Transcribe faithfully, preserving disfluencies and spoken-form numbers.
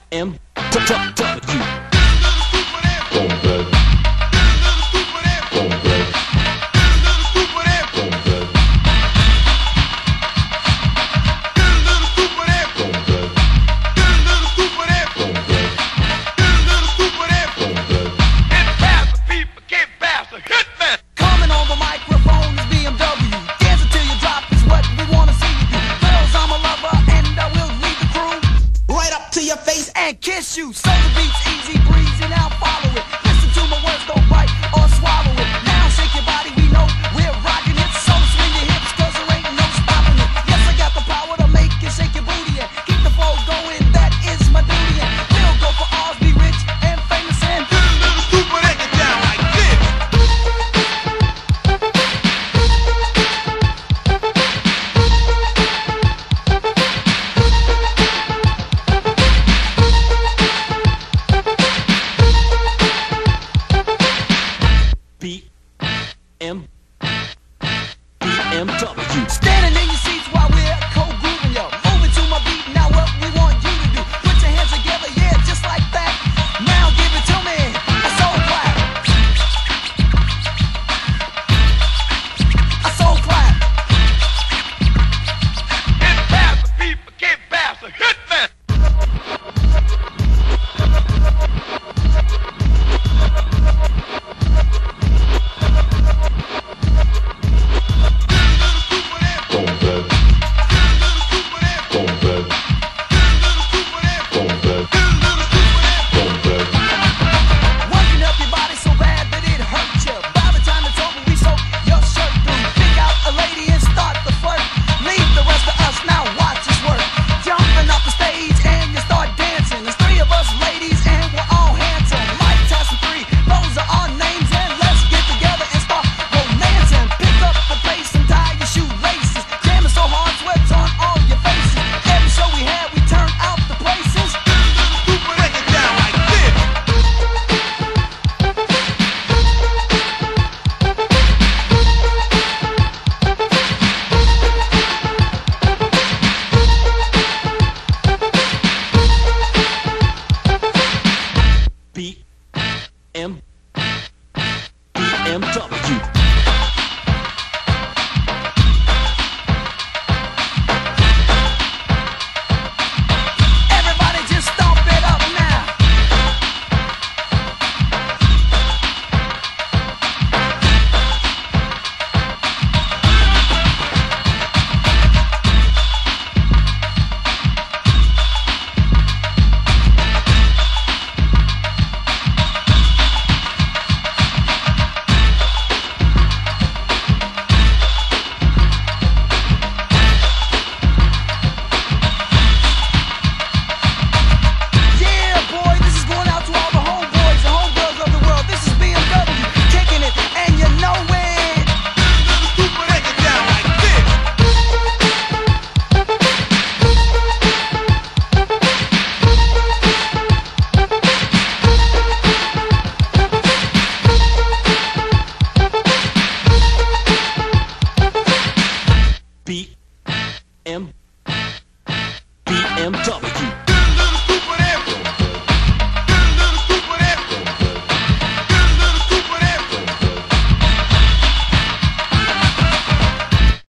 M W. Coming on the microphone is B M W. Dance until you drop is what we wanna see you do. Girls, I'm a lover and I will lead the crew right up to your face and kiss you. So the beat's easy breezy, now follow it. Listen to my words, don't bite or swallow it. Now shake your body, we know we're rocking it. So swing your hips, cause there ain't no stopping it. Yes, I got the power to make you shake your booty and keep the flow going, that is my duty. And we'll go for ours, be rich and famous and Super, they get down like this. B M B M W. standing in your seats while we're co-grooving, yo. Moving to my beat, now what we want you to do. Put your hands together, yeah, just like that. Now give it to me, a soul clap. A soul clap. It's past the people, get past the hitman. Working up your body so bad that it hurts you. By the time it's over, we soak your shirt through. Pick out a lady and start the flirt. Leave the rest of us, now watch us work. Jumping off the stage and you start dancing. There's three of us ladies and we're all handsome. Mike Tyson three, those are our names. And let's get together and start romancing. Pick up the pace and tie your shoelaces. Jamming so hard, sweat's on all your faces. Every show we had, we turned out the places. Super, they get down like this. B M B M W. Everybody just stomp it up now. Yeah, boy, this is going out to all the homeboys and homegirls of the world. This is B M W, kicking it, and you know it. Super, they get down like this. B M B M W.